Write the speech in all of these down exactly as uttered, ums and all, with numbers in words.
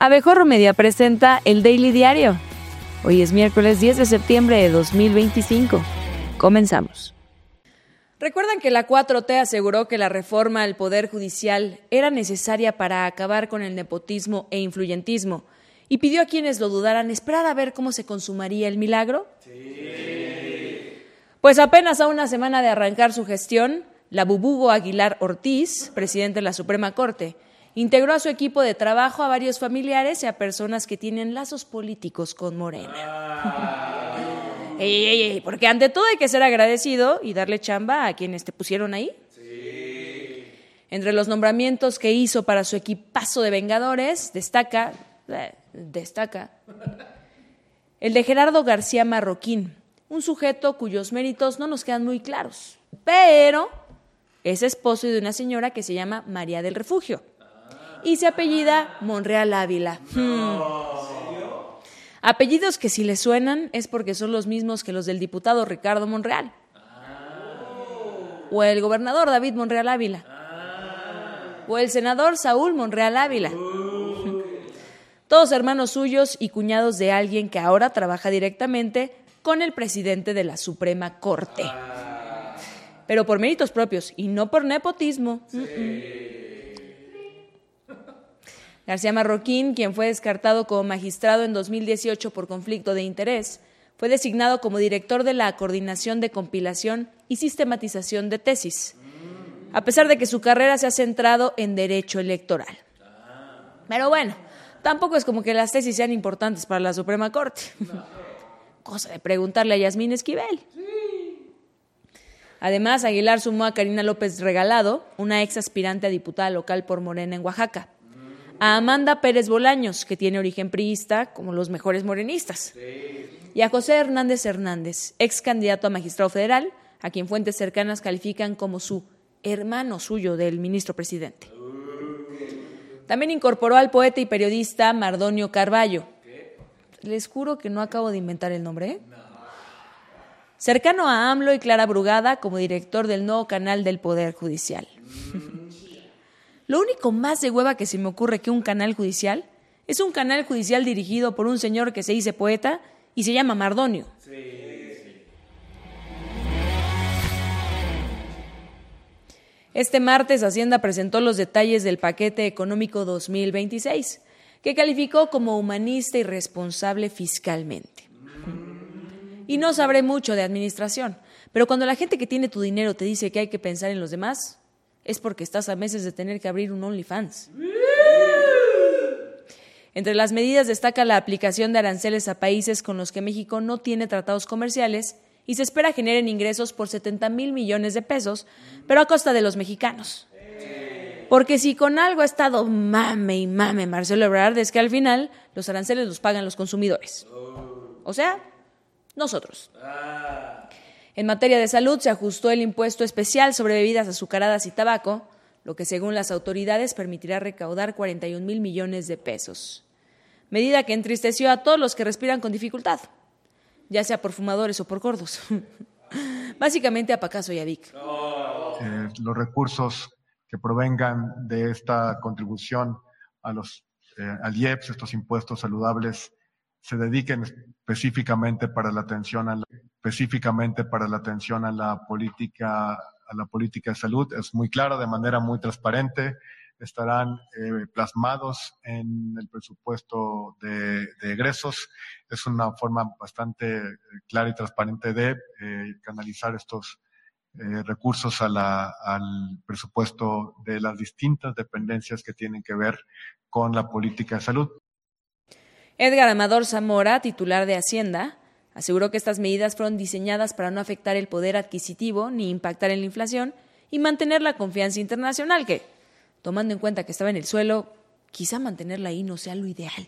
Abejorro Media presenta el Daily Diario. Hoy es miércoles diez de septiembre de dos mil veinticinco. Comenzamos. ¿Recuerdan que la cuatro T aseguró que la reforma al Poder Judicial era necesaria para acabar con el nepotismo e influyentismo y pidió a quienes lo dudaran esperar a ver cómo se consumaría el milagro? Sí. Pues apenas a una semana de arrancar su gestión, la Bubugo Aguilar Ortiz, presidente de la Suprema Corte, integró a su equipo de trabajo a varios familiares y a personas que tienen lazos políticos con Morena. Ah. ey, ey, ey, porque ante todo hay que ser agradecido y darle chamba a quienes te pusieron ahí. Sí. Entre los nombramientos que hizo para su equipazo de vengadores, destaca, eh, destaca, el de Gerardo García Marroquín, un sujeto cuyos méritos no nos quedan muy claros, pero es esposo de una señora que se llama María del Refugio y se apellida Monreal Ávila. No. Hmm. Apellidos que si les suenan es porque son los mismos que los del diputado Ricardo Monreal. O el gobernador David Monreal Ávila. O el senador Saúl Monreal Ávila. Todos hermanos suyos y cuñados de alguien que ahora trabaja directamente con el presidente de la Suprema Corte. Pero por méritos propios y no por nepotismo. Sí. Mm-mm. García Marroquín, quien fue descartado como magistrado en dos mil dieciocho por conflicto de interés, fue designado como director de la Coordinación de Compilación y Sistematización de Tesis, a pesar de que su carrera se ha centrado en derecho electoral. Pero bueno, tampoco es como que las tesis sean importantes para la Suprema Corte. Cosa de preguntarle a Yasmín Esquivel. Además, Aguilar sumó a Karina López Regalado, una ex aspirante a diputada local por Morena en Oaxaca, a Amanda Pérez Bolaños, que tiene origen priista, como los mejores morenistas, sí, y a José Hernández Hernández, ex candidato a magistrado federal, a quien fuentes cercanas califican como su hermano suyo del ministro presidente. También incorporó al poeta y periodista Mardonio Carballo. Les juro que no acabo de inventar el nombre, ¿eh? Cercano a AMLO y Clara Brugada como director del nuevo canal del Poder Judicial. Lo único más de hueva que se me ocurre que un canal judicial es un canal judicial dirigido por un señor que se dice poeta y se llama Mardonio. Sí, sí. Este martes Hacienda presentó los detalles del paquete económico dos mil veintiséis, que calificó como humanista y responsable fiscalmente. Y no sabré mucho de administración, pero cuando la gente que tiene tu dinero te dice que hay que pensar en los demás, es porque estás a meses de tener que abrir un OnlyFans. Entre las medidas destaca la aplicación de aranceles a países con los que México no tiene tratados comerciales y se espera generen ingresos por setenta mil millones de pesos, pero a costa de los mexicanos. Porque si con algo ha estado mame y mame Marcelo Ebrard, es que al final los aranceles los pagan los consumidores. O sea, nosotros. En materia de salud, se ajustó el impuesto especial sobre bebidas azucaradas y tabaco, lo que según las autoridades permitirá recaudar cuarenta y un mil millones de pesos. Medida que entristeció a todos los que respiran con dificultad, ya sea por fumadores o por gordos. Básicamente a Pacaso y a Vic. Eh, los recursos que provengan de esta contribución a los, eh, al I E P S, estos impuestos saludables, se dediquen específicamente para la atención a la, específicamente para la atención a la política a la política de salud. Es muy clara, de manera muy transparente, estarán eh, plasmados en el presupuesto de, de egresos. Es una forma bastante clara y transparente de eh, canalizar estos eh, recursos a la, al presupuesto de las distintas dependencias que tienen que ver con la política de salud. Edgar Amador Zamora, titular de Hacienda, aseguró que estas medidas fueron diseñadas para no afectar el poder adquisitivo ni impactar en la inflación y mantener la confianza internacional que, tomando en cuenta que estaba en el suelo, quizá mantenerla ahí no sea lo ideal.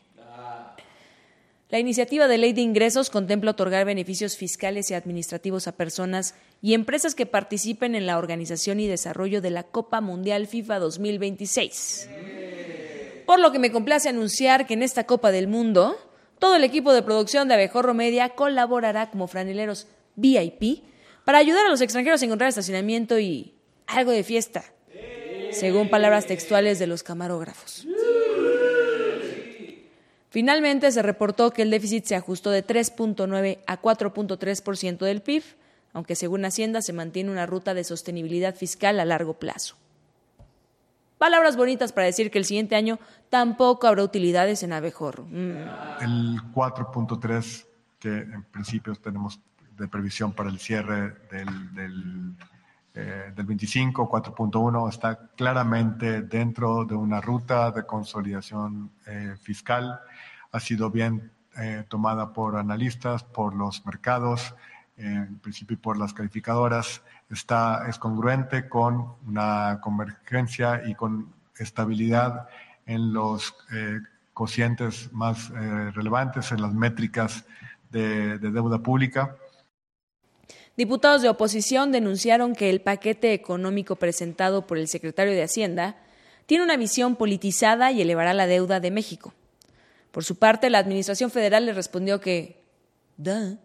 La iniciativa de ley de ingresos contempla otorgar beneficios fiscales y administrativos a personas y empresas que participen en la organización y desarrollo de la Copa Mundial FIFA dos mil veintiséis. Por lo que me complace anunciar que en esta Copa del Mundo, todo el equipo de producción de Abejorro Media colaborará como franeleros V I P para ayudar a los extranjeros a encontrar estacionamiento y algo de fiesta, según palabras textuales de los camarógrafos. Finalmente, se reportó que el déficit se ajustó de tres punto nueve a cuatro punto tres por ciento del P I B, aunque según Hacienda se mantiene una ruta de sostenibilidad fiscal a largo plazo. Palabras bonitas para decir que el siguiente año tampoco habrá utilidades en Abejorro. Mm. El cuatro punto tres que en principio tenemos de previsión para el cierre del, del, eh, del veinticinco, cuatro punto uno, está claramente dentro de una ruta de consolidación eh, fiscal. Ha sido bien eh, tomada por analistas, por los mercados, eh, en principio por las calificadoras. Está, es congruente con una convergencia y con estabilidad en los eh, cocientes más eh, relevantes, en las métricas de, de deuda pública. Diputados de oposición denunciaron que el paquete económico presentado por el secretario de Hacienda tiene una visión politizada y elevará la deuda de México. Por su parte, la Administración Federal le respondió que ¡duh!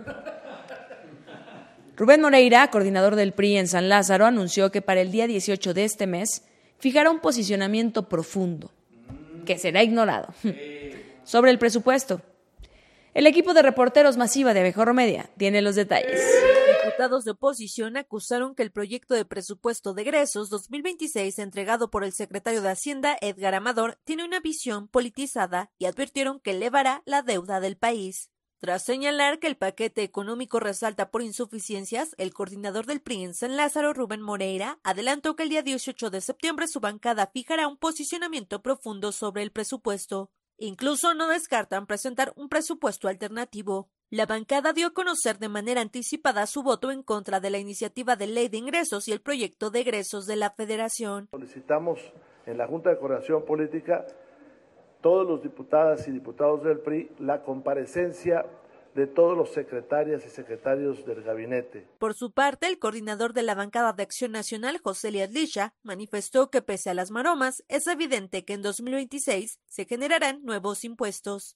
Rubén Moreira, coordinador del P R I en San Lázaro, anunció que para el día dieciocho de este mes fijará un posicionamiento profundo, que será ignorado, sobre el presupuesto. El equipo de reporteros masiva de Abejorro Media tiene los detalles. Diputados de oposición acusaron que el proyecto de presupuesto de egresos dos mil veintiséis entregado por el secretario de Hacienda, Edgar Amador, tiene una visión politizada y advirtieron que elevará la deuda del país. Tras señalar que el paquete económico resalta por insuficiencias, el coordinador del P R I en San Lázaro, Rubén Moreira, adelantó que el día dieciocho de septiembre su bancada fijará un posicionamiento profundo sobre el presupuesto. Incluso no descartan presentar un presupuesto alternativo. La bancada dio a conocer de manera anticipada su voto en contra de la iniciativa de ley de ingresos y el proyecto de egresos de la Federación. Solicitamos en la Junta de Coordinación Política todos los diputadas y diputados del P R I la comparecencia de todos los secretarias y secretarios del gabinete. Por su parte, el coordinador de la bancada de Acción Nacional, José Elías Licha, manifestó que pese a las maromas, es evidente que en dos mil veintiséis se generarán nuevos impuestos.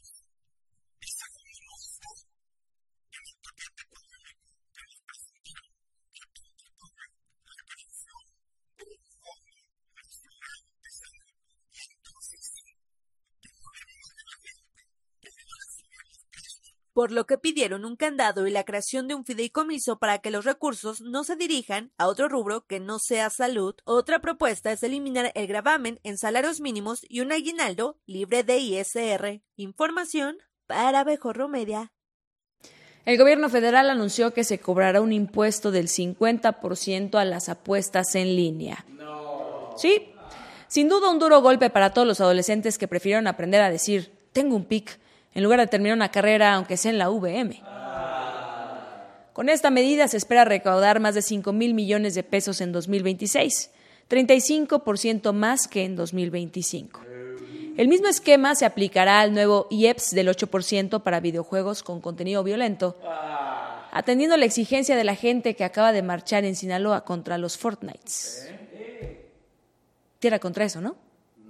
Por lo que pidieron un candado y la creación de un fideicomiso para que los recursos no se dirijan a otro rubro que no sea salud. Otra propuesta es eliminar el gravamen en salarios mínimos y un aguinaldo libre de I S R. Información para Abejorro Media. El gobierno federal anunció que se cobrará un impuesto del cincuenta por ciento a las apuestas en línea. No. Sí, sin duda un duro golpe para todos los adolescentes que prefirieron aprender a decir, tengo un P I C, en lugar de terminar una carrera, aunque sea en la U V M. Con esta medida se espera recaudar más de cinco mil millones de pesos en dos mil veintiséis, treinta y cinco por ciento más que en dos mil veinticinco. El mismo esquema se aplicará al nuevo I E P S del ocho por ciento para videojuegos con contenido violento, atendiendo la exigencia de la gente que acaba de marchar en Sinaloa contra los Fortnites. Tira contra eso, ¿no?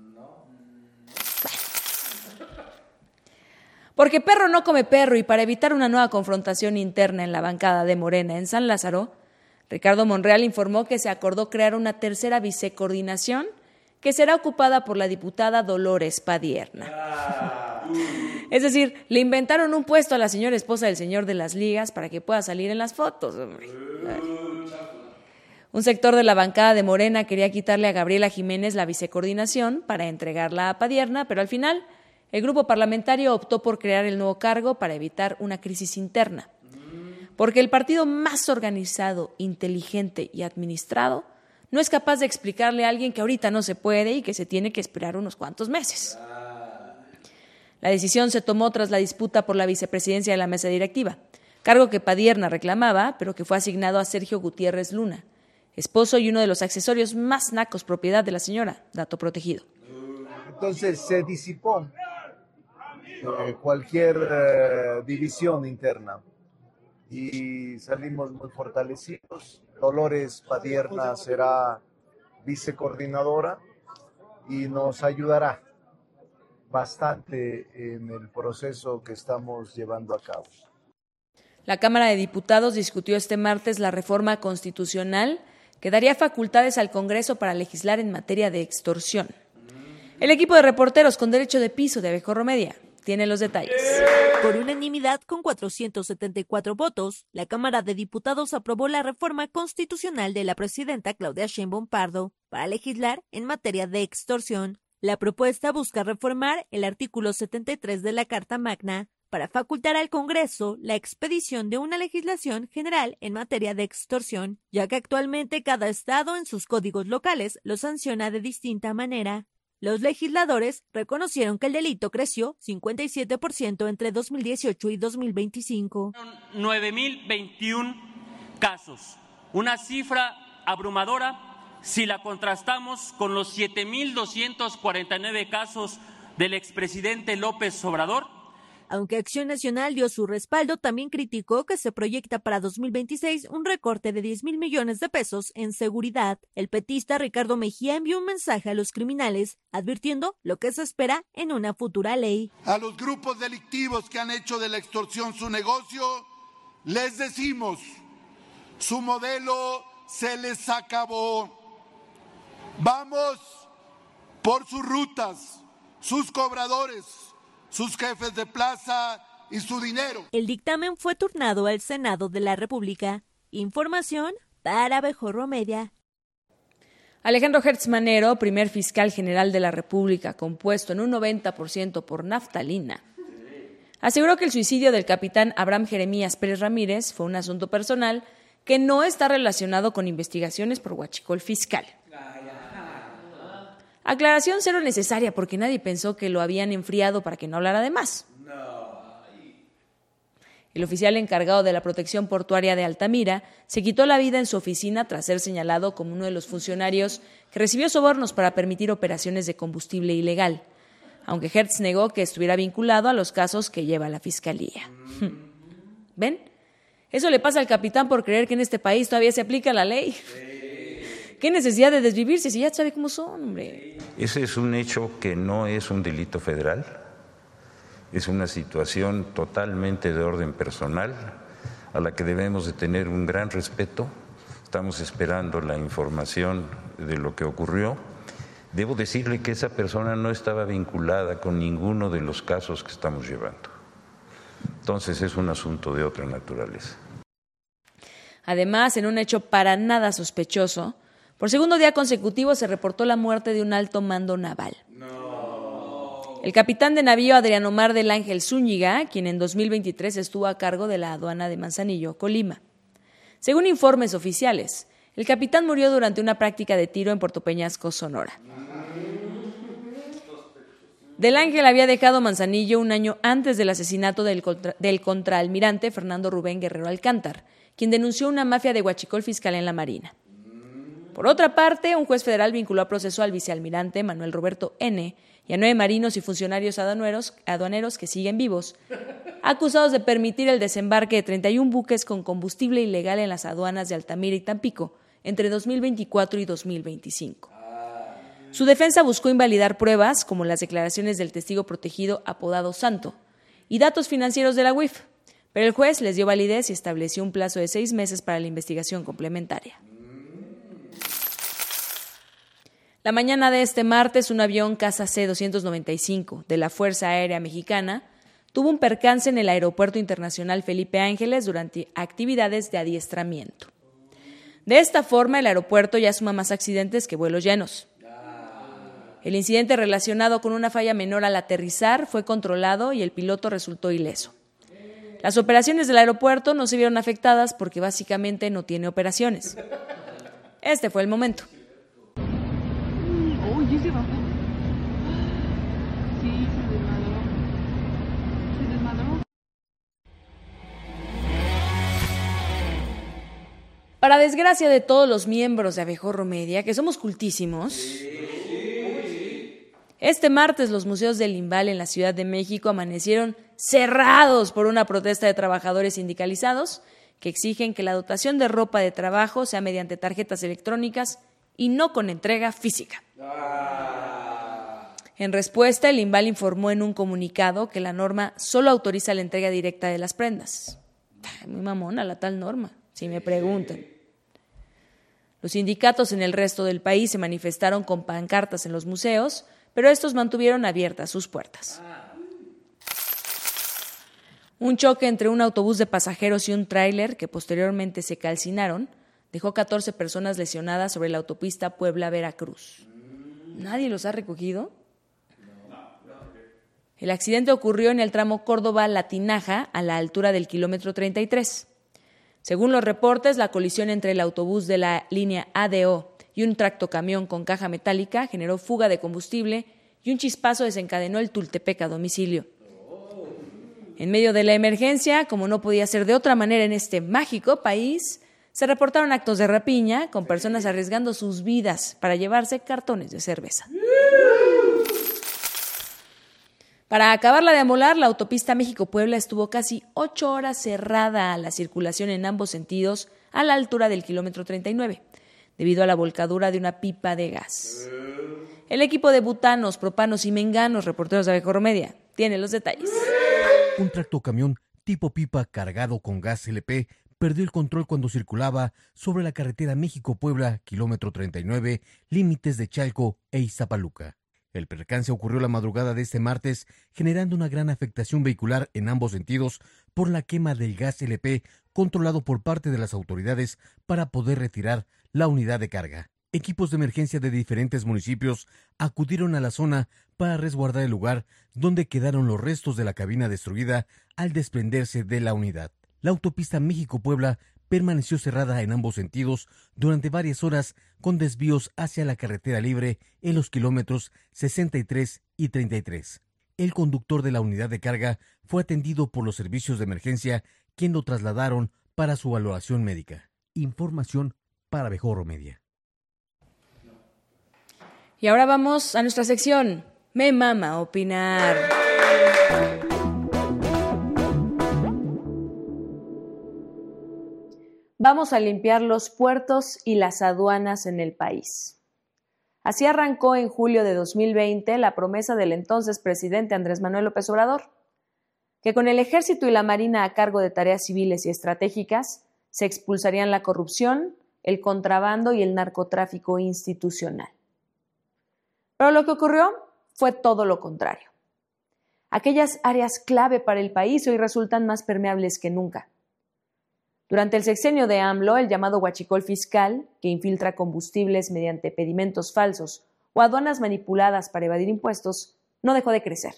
Porque perro no come perro y para evitar una nueva confrontación interna en la bancada de Morena en San Lázaro, Ricardo Monreal informó que se acordó crear una tercera vicecoordinación que será ocupada por la diputada Dolores Padierna. Es decir, le inventaron un puesto a la señora esposa del señor de las ligas para que pueda salir en las fotos. Un sector de la bancada de Morena quería quitarle a Gabriela Jiménez la vicecoordinación para entregarla a Padierna, pero al final el grupo parlamentario optó por crear el nuevo cargo para evitar una crisis interna. Porque el partido más organizado, inteligente y administrado no es capaz de explicarle a alguien que ahorita no se puede y que se tiene que esperar unos cuantos meses. La decisión se tomó tras la disputa por la vicepresidencia de la mesa directiva, cargo que Padierna reclamaba, pero que fue asignado a Sergio Gutiérrez Luna, esposo y uno de los accesorios más nacos propiedad de la señora, dato protegido. Entonces se disipó eh, cualquier eh, división interna y salimos muy fortalecidos. Dolores Padierna será vicecoordinadora y nos ayudará bastante en el proceso que estamos llevando a cabo. La Cámara de Diputados discutió este martes la reforma constitucional que daría facultades al Congreso para legislar en materia de extorsión. El equipo de reporteros con derecho de piso de Abejorro Media tiene los detalles. Por unanimidad, con cuatrocientos setenta y cuatro votos, la Cámara de Diputados aprobó la reforma constitucional de la presidenta Claudia Sheinbaum Pardo para legislar en materia de extorsión. La propuesta busca reformar el artículo setenta y tres de la Carta Magna para facultar al Congreso la expedición de una legislación general en materia de extorsión, ya que actualmente cada estado en sus códigos locales lo sanciona de distinta manera. Los legisladores reconocieron que el delito creció cincuenta y siete por ciento entre dos mil dieciocho y dos mil veinticinco. nueve mil veintiún casos, una cifra abrumadora si la contrastamos con los siete mil doscientos cuarenta y nueve casos del expresidente López Obrador. Aunque Acción Nacional dio su respaldo, también criticó que se proyecta para dos mil veintiséis un recorte de diez mil millones de pesos en seguridad. El petista Ricardo Mejía envió un mensaje a los criminales, advirtiendo lo que se espera en una futura ley. A los grupos delictivos que han hecho de la extorsión su negocio, les decimos, su modelo se les acabó. Vamos por sus rutas, sus cobradores, sus jefes de plaza y su dinero. El dictamen fue turnado al Senado de la República. Información para Abejorro Media. Alejandro Hertz Manero, primer fiscal general de la República, compuesto en un noventa por ciento por naftalina, aseguró que el suicidio del capitán Abraham Jeremías Pérez Ramírez fue un asunto personal que no está relacionado con investigaciones por huachicol fiscal. Aclaración cero necesaria porque nadie pensó que lo habían enfriado para que no hablara de más. El oficial encargado de la protección portuaria de Altamira se quitó la vida en su oficina tras ser señalado como uno de los funcionarios que recibió sobornos para permitir operaciones de combustible ilegal, aunque Hertz negó que estuviera vinculado a los casos que lleva la Fiscalía. ¿Ven? Eso le pasa al capitán por creer que en este país todavía se aplica la ley. ¿Qué necesidad de desvivirse si ya sabe cómo son, hombre? Ese es un hecho que no es un delito federal, es una situación totalmente de orden personal a la que debemos de tener un gran respeto. Estamos esperando la información de lo que ocurrió. Debo decirle que esa persona no estaba vinculada con ninguno de los casos que estamos llevando. Entonces es un asunto de otra naturaleza. Además, en un hecho para nada sospechoso, por segundo día consecutivo se reportó la muerte de un alto mando naval. No. El capitán de navío Adrián Omar del Ángel Zúñiga, quien en dos mil veintitrés estuvo a cargo de la aduana de Manzanillo, Colima. Según informes oficiales, el capitán murió durante una práctica de tiro en Puerto Peñasco, Sonora. Del Ángel había dejado Manzanillo un año antes del asesinato del, contra, del contraalmirante Fernando Rubén Guerrero Alcántar, quien denunció una mafia de huachicol fiscal en la Marina. Por otra parte, un juez federal vinculó a proceso al vicealmirante Manuel Roberto N. y a nueve marinos y funcionarios aduaneros, aduaneros que siguen vivos, acusados de permitir el desembarque de treinta y un buques con combustible ilegal en las aduanas de Altamira y Tampico entre dos mil veinticuatro y dos mil veinticinco. Su defensa buscó invalidar pruebas como las declaraciones del testigo protegido apodado Santo y datos financieros de la U I F, pero el juez les dio validez y estableció un plazo de seis meses para la investigación complementaria. La mañana de este martes, un avión Casa C doscientos noventa y cinco de la Fuerza Aérea Mexicana tuvo un percance en el Aeropuerto Internacional Felipe Ángeles durante actividades de adiestramiento. De esta forma, el aeropuerto ya suma más accidentes que vuelos llenos. El incidente relacionado con una falla menor al aterrizar fue controlado y el piloto resultó ileso. Las operaciones del aeropuerto no se vieron afectadas porque básicamente no tiene operaciones. Este fue el momento. Oye, se bajó. Sí, se desmadró. Se desmadró. Para desgracia de todos los miembros de Abejorro Media, que somos cultísimos, este martes los museos del Limbal en la Ciudad de México amanecieron cerrados por una protesta de trabajadores sindicalizados que exigen que la dotación de ropa de trabajo sea mediante tarjetas electrónicas y no con entrega física. En respuesta, el Limbal informó en un comunicado que la norma solo autoriza la entrega directa de las prendas. Muy mamona la tal norma, si me preguntan. Los sindicatos en el resto del país se manifestaron con pancartas en los museos, pero estos mantuvieron abiertas sus puertas. Un choque entre un autobús de pasajeros y un tráiler, que posteriormente se calcinaron, dejó catorce personas lesionadas sobre la autopista Puebla-Veracruz. ¿Nadie los ha recogido? El accidente ocurrió en el tramo Córdoba-La Tinaja, a la altura del kilómetro treinta y tres. Según los reportes, la colisión entre el autobús de la línea A D O y un tractocamión con caja metálica generó fuga de combustible y un chispazo desencadenó el Tultepec a domicilio. En medio de la emergencia, como no podía ser de otra manera en este mágico país, se reportaron actos de rapiña con personas arriesgando sus vidas para llevarse cartones de cerveza. Para acabarla de amolar, la autopista México-Puebla estuvo casi ocho horas cerrada a la circulación en ambos sentidos a la altura del kilómetro treinta y nueve, debido a la volcadura de una pipa de gas. El equipo de butanos, propanos y menganos, reporteros de Abejorro Media, tiene los detalles. Un tractocamión tipo pipa cargado con gas L P perdió el control cuando circulaba sobre la carretera México-Puebla, kilómetro treinta y nueve, límites de Chalco e Iztapaluca. El percance ocurrió la madrugada de este martes, generando una gran afectación vehicular en ambos sentidos por la quema del gas L P controlado por parte de las autoridades para poder retirar la unidad de carga. Equipos de emergencia de diferentes municipios acudieron a la zona para resguardar el lugar donde quedaron los restos de la cabina destruida al desprenderse de la unidad. La autopista México-Puebla permaneció cerrada en ambos sentidos durante varias horas con desvíos hacia la carretera libre en los kilómetros sesenta y tres y treinta y tres. El conductor de la unidad de carga fue atendido por los servicios de emergencia, quien lo trasladaron para su valoración médica. Información para Abejorro Media. Y ahora vamos a nuestra sección, Me Mama Opinar. Vamos a limpiar los puertos y las aduanas en el país. Así arrancó en julio de dos mil veinte la promesa del entonces presidente Andrés Manuel López Obrador, que con el Ejército y la Marina a cargo de tareas civiles y estratégicas se expulsarían la corrupción, el contrabando y el narcotráfico institucional. Pero lo que ocurrió fue todo lo contrario. Aquellas áreas clave para el país hoy resultan más permeables que nunca. Durante el sexenio de AMLO, el llamado huachicol fiscal, que infiltra combustibles mediante pedimentos falsos o aduanas manipuladas para evadir impuestos, no dejó de crecer.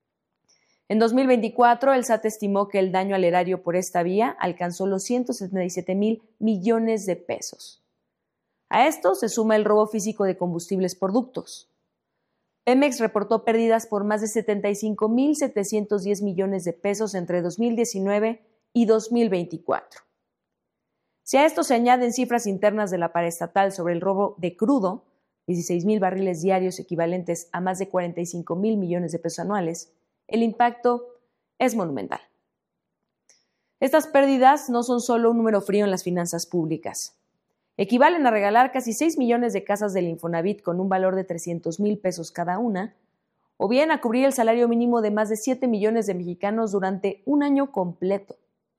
En dos mil veinticuatro, el S A T estimó que el daño al erario por esta vía alcanzó los ciento setenta y siete mil millones de pesos. A esto se suma el robo físico de combustibles por ductos. Pemex reportó pérdidas por más de setenta y cinco mil setecientos diez millones de pesos entre dos mil diecinueve y dos mil veinticuatro. Si a esto se añaden cifras internas de la paraestatal sobre el robo de crudo, dieciséis mil barriles diarios equivalentes a más de cuarenta y cinco mil millones de pesos anuales, el impacto es monumental. Estas pérdidas no son solo un número frío en las finanzas públicas. Equivalen a regalar casi seis millones de casas del Infonavit con un valor de trescientos mil pesos cada una, o bien a cubrir el salario mínimo de más de siete millones de mexicanos durante un año completo.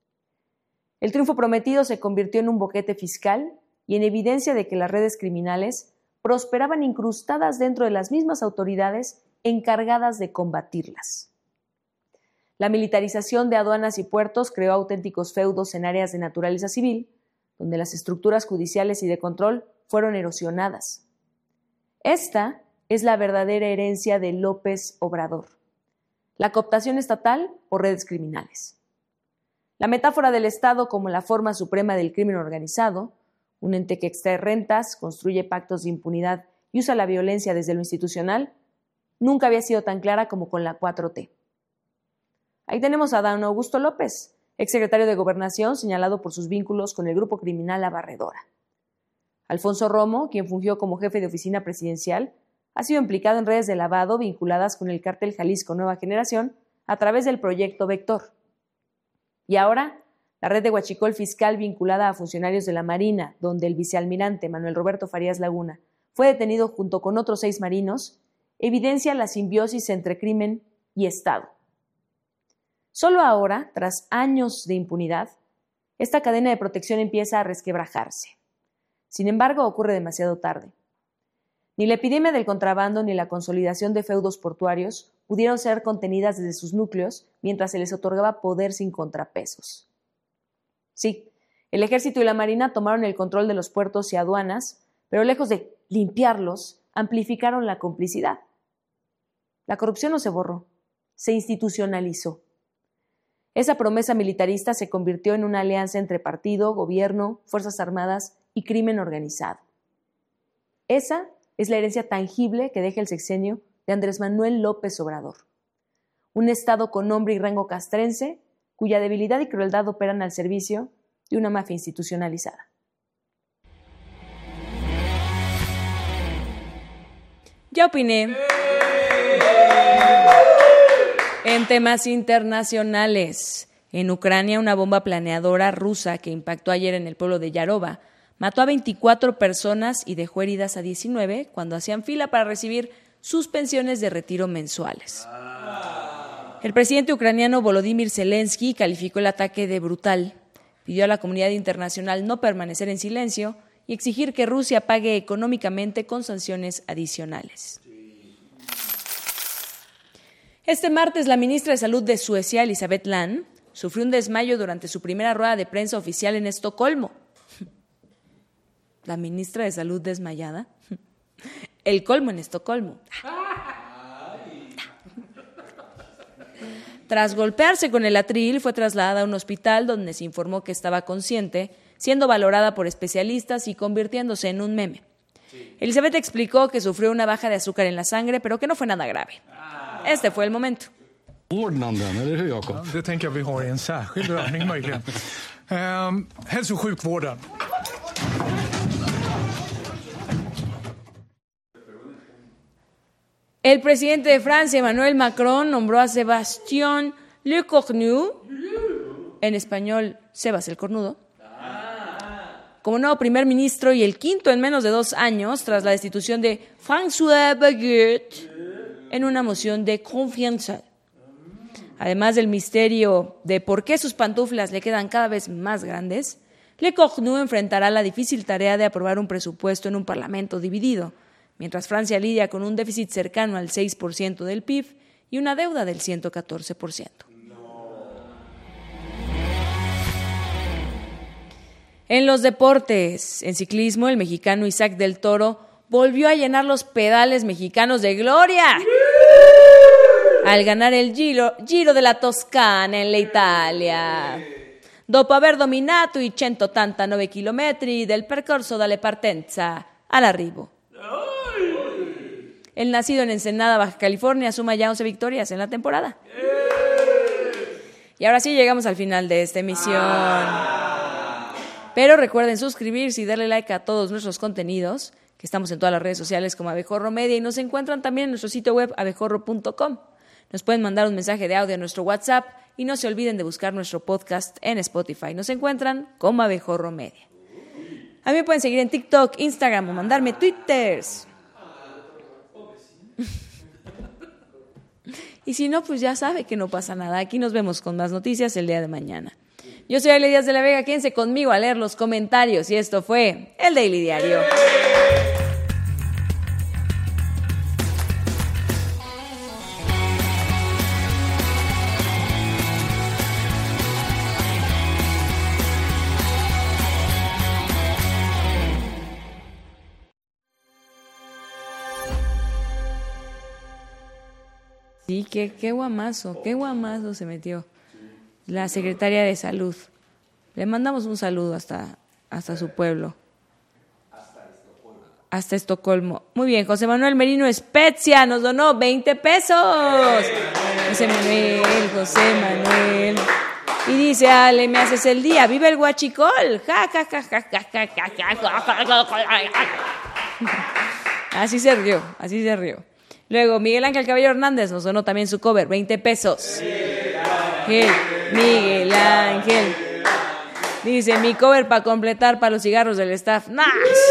El triunfo prometido se convirtió en un boquete fiscal y en evidencia de que las redes criminales prosperaban incrustadas dentro de las mismas autoridades encargadas de combatirlas. La militarización de aduanas y puertos creó auténticos feudos en áreas de naturaleza civil, donde las estructuras judiciales y de control fueron erosionadas. Esta es la verdadera herencia de López Obrador: la cooptación estatal por redes criminales. La metáfora del Estado como la forma suprema del crimen organizado, un ente que extrae rentas, construye pactos de impunidad y usa la violencia desde lo institucional, nunca había sido tan clara como con la cuatro T. Ahí tenemos a Adán Augusto López, exsecretario de Gobernación, señalado por sus vínculos con el grupo criminal La Barredora. Alfonso Romo, quien fungió como jefe de oficina presidencial, ha sido implicado en redes de lavado vinculadas con el cártel Jalisco Nueva Generación a través del proyecto Vector. Y ahora, la red de huachicol fiscal vinculada a funcionarios de la Marina, donde el vicealmirante Manuel Roberto Farías Laguna fue detenido junto con otros seis marinos, evidencia la simbiosis entre crimen y Estado. Solo ahora, tras años de impunidad, esta cadena de protección empieza a resquebrajarse. Sin embargo, ocurre demasiado tarde. Ni la epidemia del contrabando ni la consolidación de feudos portuarios pudieron ser contenidas desde sus núcleos mientras se les otorgaba poder sin contrapesos. Sí, el ejército y la marina tomaron el control de los puertos y aduanas, pero lejos de limpiarlos, amplificaron la complicidad. La corrupción no se borró, se institucionalizó. Esa promesa militarista se convirtió en una alianza entre partido, gobierno, fuerzas armadas y crimen organizado. Esa es la herencia tangible que deja el sexenio de Andrés Manuel López Obrador. Un Estado con nombre y rango castrense, cuya debilidad y crueldad operan al servicio de una mafia institucionalizada. Ya opiné. En temas internacionales, en Ucrania, una bomba planeadora rusa que impactó ayer en el pueblo de Yarova mató a veinticuatro personas y dejó heridas a diecinueve cuando hacían fila para recibir sus pensiones de retiro mensuales. El presidente ucraniano Volodymyr Zelensky calificó el ataque de brutal, pidió a la comunidad internacional no permanecer en silencio y exigir que Rusia pague económicamente con sanciones adicionales. Este martes, la ministra de Salud de Suecia, Elisabeth Land, sufrió un desmayo durante su primera rueda de prensa oficial en Estocolmo. ¿La ministra de Salud desmayada? El colmo en Estocolmo. Tras golpearse con el atril, fue trasladada a un hospital donde se informó que estaba consciente, siendo valorada por especialistas y convirtiéndose en un meme. Elisabeth explicó que sufrió una baja de azúcar en la sangre, pero que no fue nada grave. Este fue el momento. Ordnanden, eller hur, Jakob? Ja, det tänker jag vi har i en särskild övning möjligen. Um, hälso- och sjukvården. El presidente de Francia, Emmanuel Macron, nombró a Sébastien Lecornu, en español, Sebas el Cornudo, como nuevo primer ministro y el quinto en menos de dos años tras la destitución de François Baguette en una moción de confianza. Además del misterio de por qué sus pantuflas le quedan cada vez más grandes, Lecornu enfrentará la difícil tarea de aprobar un presupuesto en un parlamento dividido, mientras Francia lidia con un déficit cercano al seis por ciento del P I B y una deuda del ciento catorce por ciento. En los deportes, en ciclismo, el mexicano Isaac del Toro volvió a llenar los pedales mexicanos de gloria al ganar el Giro, Giro de la Toscana en la Italia. Dopo aver dominato i centottantanove chilometri del percorso dalle partenza all'arrivo. El nacido en Ensenada, Baja California, suma ya once victorias en la temporada. Y ahora sí llegamos al final de esta emisión. Pero recuerden suscribirse y darle like a todos nuestros contenidos, que estamos en todas las redes sociales como Abejorro Media y nos encuentran también en nuestro sitio web abejorro punto com. Nos pueden mandar un mensaje de audio a nuestro WhatsApp y no se olviden de buscar nuestro podcast en Spotify. Nos encuentran como Abejorro Media. A mí me pueden seguir en TikTok, Instagram o mandarme twitters. Y si no, pues ya sabe que no pasa nada. Aquí nos vemos con más noticias el día de mañana. Yo soy Ale Díaz de la Vega, quédense conmigo a leer los comentarios y esto fue el Daily Diario. Sí, qué, qué guamazo, qué guamazo se metió la secretaria de Salud. Le mandamos un saludo hasta, hasta su pueblo. Hasta Estocolmo. Hasta Estocolmo. Muy bien, José Manuel Merino Spezia nos donó veinte pesos. José Manuel, José Manuel. Y dice, Ale, me haces el día, vive el huachicol. Ja, ja, ja, ja, ja, ja, ja, ja, ja. Así se rió, así se rió. Luego, Miguel Ángel Cabello Hernández nos donó también su cover, veinte pesos. Miguel, Miguel Ángel. Dice, mi cover para completar para los cigarros del staff. ¡Nah!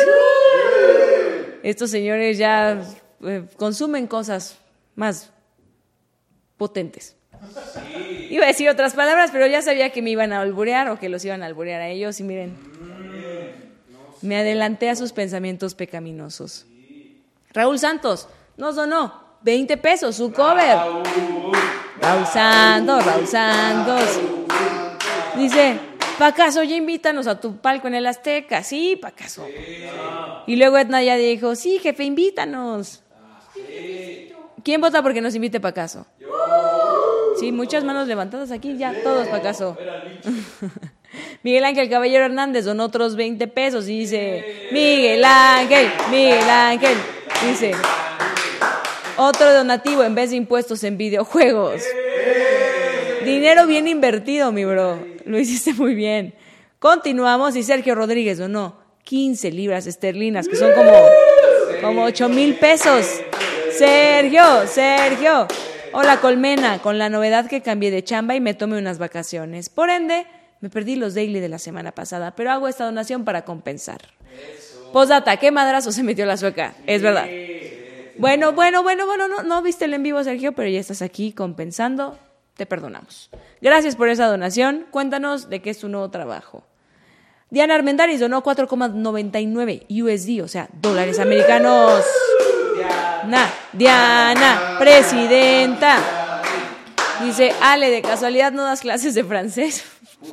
Estos señores ya eh, consumen cosas más potentes. Iba a decir otras palabras, pero ya sabía que me iban a alburear o que los iban a alburear a ellos. Y miren, me adelanté a sus pensamientos pecaminosos. Raúl Santos nos donó veinte pesos, su cover. Raúl Santos, Raúl Santos. Dice, Pacaso, ya invítanos a tu palco en el Azteca. Sí, Pacaso. Y luego Edna ya dijo, sí, jefe, invítanos. ¿Quién vota porque nos invite Pacaso? Sí, muchas manos levantadas aquí, ya, todos Pacaso. Miguel Ángel Caballero Hernández donó otros veinte pesos y dice, Miguel Ángel, Miguel Ángel, dice, otro donativo en vez de impuestos en videojuegos. Dinero bien invertido, mi bro, lo hiciste muy bien. Continuamos y Sergio Rodríguez donó quince libras esterlinas, que son como, como ocho mil pesos. Sergio, Sergio. Hola, Colmena, con la novedad que cambié de chamba y me tomé unas vacaciones. Por ende, me perdí los daily de la semana pasada, pero hago esta donación para compensar. Postdata, ¿qué madrazo se metió la sueca? Es verdad. Bueno, bueno, bueno, bueno, no, no viste el en vivo, Sergio, pero ya estás aquí compensando. Te perdonamos. Gracias por esa donación. Cuéntanos de qué es tu nuevo trabajo. Diana Armendáriz donó cuatro coma noventa y nueve U S D, o sea, dólares americanos. Diana, Diana, presidenta. Dice, Ale, ¿de casualidad no das clases de francés?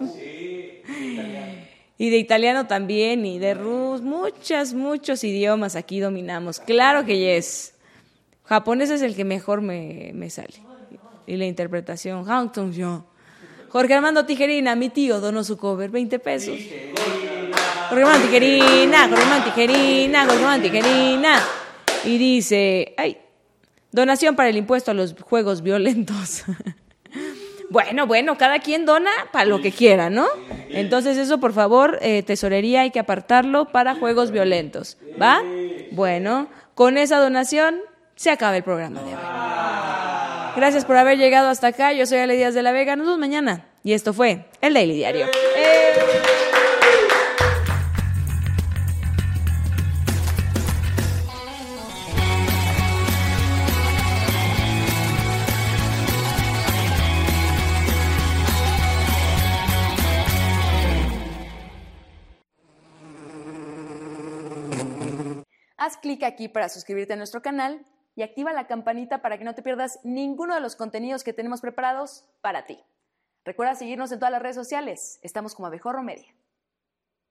Y de italiano también, y de ruso, muchos, muchos idiomas aquí dominamos. Claro que yes. Japonés es el que mejor me, me sale. Y la interpretación. Jorge Armando Tijerina, mi tío, donó su cover, veinte pesos. Jorge Armando Tijerina, Jorge Armando Tijerina, Jorge Armando Tijerina. Y dice, ay, donación para el impuesto a los juegos violentos. Bueno, bueno, cada quien dona para lo que quiera, ¿no? Entonces eso, por favor, eh, tesorería, hay que apartarlo para juegos violentos, ¿va? Bueno, con esa donación se acaba el programa de hoy. Gracias por haber llegado hasta acá. Yo soy Ale Díaz de la Vega. Nos vemos mañana. Y esto fue el Daily Diario. ¡Eh! Haz clic aquí para suscribirte a nuestro canal y activa la campanita para que no te pierdas ninguno de los contenidos que tenemos preparados para ti. Recuerda seguirnos en todas las redes sociales. Estamos como Abejorro Media.